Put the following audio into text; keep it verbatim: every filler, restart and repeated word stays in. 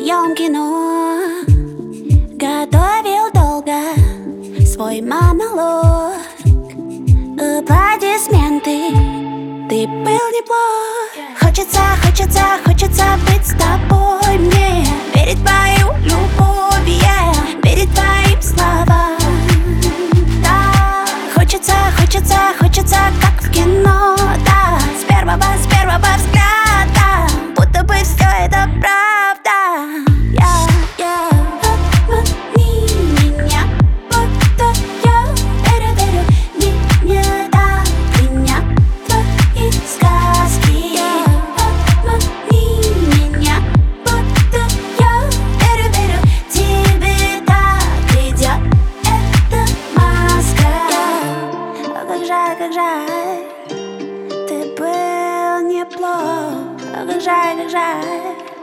твоем кино. Готовил долго свой монолог. Аплодисменты, ты был неплох. Хочется, хочется, хочется быть с тобой мне. Верить в твою любовь, yeah, верить твоим словам. Да, хочется, хочется, хочется, как в кино, да. С первого, с первого взгляда, будто бы все это правда. Yeah, yeah. Обмани меня, будто я верю, верю. Не, не так меня твои сказки. Yeah. Обмани меня, будто я верю, верю. Тебе так идет эта маска. Yeah. О, как жаль, как жаль, ты был неплох. О, как жаль, как жаль.